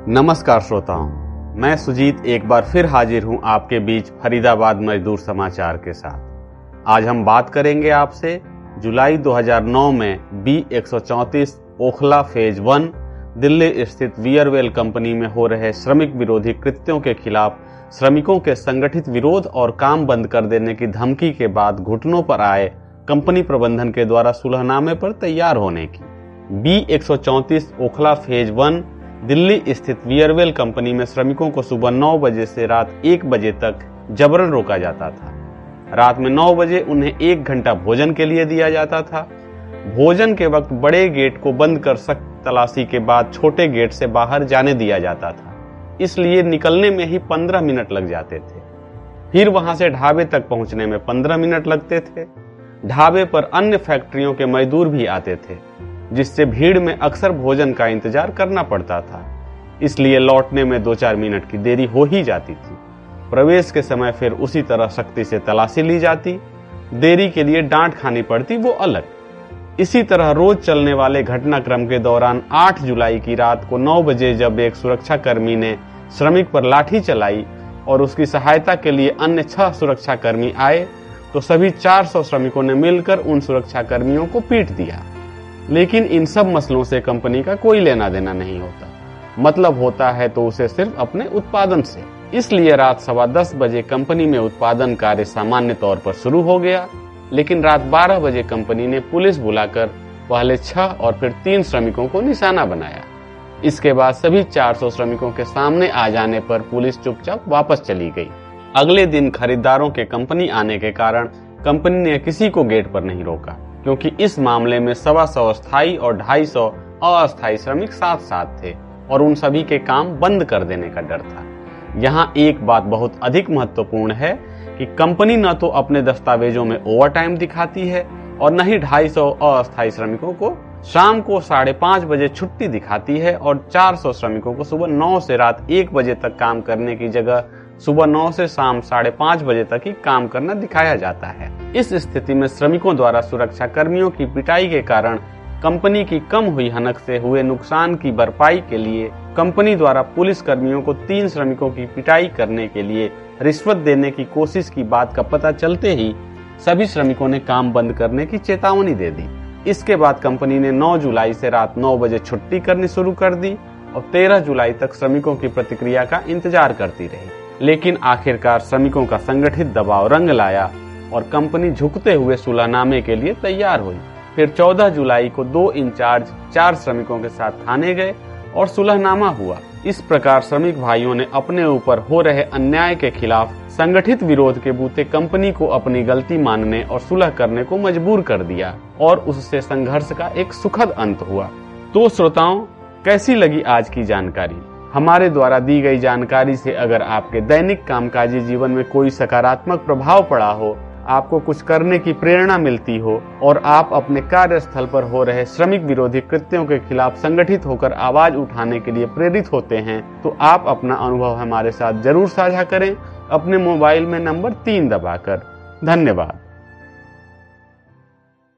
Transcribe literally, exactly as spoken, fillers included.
नमस्कार श्रोताओं, मैं सुजीत एक बार फिर हाजिर हूं आपके बीच फरीदाबाद मजदूर समाचार के साथ। आज हम बात करेंगे आपसे जुलाई दो हज़ार नौ में बी एक सौ चौंतीस ओखला फेज वन दिल्ली स्थित वियरवेल कंपनी में हो रहे श्रमिक विरोधी कृत्यों के खिलाफ श्रमिकों के संगठित विरोध और काम बंद कर देने की धमकी के बाद घुटनों पर आए कंपनी प्रबंधन के द्वारा सुलहनामे पर तैयार होने की। बी एक सौ चौंतीस ओखला फेज वन दिल्ली स्थित वियरवेल कंपनी में श्रमिकों को सुबह नौ बजे से रात एक बजे तक जबरन रोका जाता था। रात में नौ बजे उन्हें एक घंटा भोजन के लिए दिया जाता था। भोजन के वक्त बड़े गेट को बंद कर सख्त तलाशी के बाद छोटे गेट से बाहर जाने दिया जाता था, इसलिए निकलने में ही पंद्रह मिनट लग जाते थे। फिर वहां से ढाबे तक पहुंचने में पंद्रह मिनट लगते थे। ढाबे पर अन्य फैक्ट्रियों के मजदूर भी आते थे, जिससे भीड़ में अक्सर भोजन का इंतजार करना पड़ता था, इसलिए लौटने में दो चार मिनट की देरी हो ही जाती थी। प्रवेश के समय फिर उसी तरह सख्ती से तलाशी ली जाती, देरी के लिए डांट खानी पड़ती, वो अलग। इसी तरह रोज चलने वाले घटनाक्रम के दौरान आठ जुलाई की रात को नौ बजे जब एक सुरक्षा कर्मी ने श्रमिक पर लाठी चलाई और उसकी सहायता के लिए अन्य छह सुरक्षा कर्मी आए, तो सभी चार सौ श्रमिकों ने मिलकर उन सुरक्षा कर्मियों को पीट दिया। लेकिन इन सब मसलों से कंपनी का कोई लेना देना नहीं होता, मतलब होता है तो उसे सिर्फ अपने उत्पादन से। इसलिए रात सवा दस बजे कंपनी में उत्पादन कार्य सामान्य तौर पर शुरू हो गया, लेकिन रात बारह बजे कंपनी ने पुलिस बुलाकर पहले छह और फिर तीन श्रमिकों को निशाना बनाया। इसके बाद सभी चार सौ श्रमिकों के सामने आ जाने पर पुलिस चुपचाप वापस चली गई। अगले दिन खरीदारों के कंपनी आने के कारण कंपनी ने किसी को गेट पर नहीं रोका, क्योंकि इस मामले में सवा सौ स्थायी और ढाई सौ अस्थायी श्रमिक साथ साथ थे और उन सभी के काम बंद कर देने का डर था। यहाँ एक बात बहुत अधिक महत्वपूर्ण है कि कंपनी न तो अपने दस्तावेजों में ओवर टाइम दिखाती है और न ही ढाई सौ अस्थायी श्रमिकों को शाम को साढ़े पांच बजे छुट्टी दिखाती है और चार सौ श्रमिकों को सुबह नौ से रात एक बजे तक काम करने की जगह सुबह नौ से शाम साढ़े पांच बजे तक ही काम करना दिखाया जाता है। इस स्थिति में श्रमिकों द्वारा सुरक्षा कर्मियों की पिटाई के कारण कंपनी की कम हुई हनक से हुए नुकसान की भरपाई के लिए कंपनी द्वारा पुलिस कर्मियों को तीन श्रमिकों की पिटाई करने के लिए रिश्वत देने की कोशिश की बात का पता चलते ही सभी श्रमिकों ने काम बंद करने की चेतावनी दे दी। इसके बाद कंपनी ने नौ जुलाई से रात नौ बजे छुट्टी करनी शुरू कर दी और तेरह जुलाई तक श्रमिकों की प्रतिक्रिया का इंतजार करती रही। लेकिन आखिरकार श्रमिकों का संगठित दबाव रंग लाया और कंपनी झुकते हुए सुलहनामे के लिए तैयार हुई। फिर चौदह जुलाई को दो इंचार्ज चार श्रमिकों के साथ थाने गए और सुलहनामा हुआ। इस प्रकार श्रमिक भाइयों ने अपने ऊपर हो रहे अन्याय के खिलाफ संगठित विरोध के बूते कंपनी को अपनी गलती मानने और सुलह करने को मजबूर कर दिया और उससे संघर्ष का एक सुखद अंत हुआ। तो श्रोताओं, कैसी लगी आज की जानकारी? हमारे द्वारा दी गई जानकारी से अगर आपके दैनिक कामकाजी जीवन में कोई सकारात्मक प्रभाव पड़ा हो, आपको कुछ करने की प्रेरणा मिलती हो और आप अपने कार्यस्थल पर हो रहे श्रमिक विरोधी कृत्यों के खिलाफ संगठित होकर आवाज उठाने के लिए प्रेरित होते हैं, तो आप अपना अनुभव हमारे साथ जरूर साझा करें अपने मोबाइल में नंबर तीन दबाकर। धन्यवाद।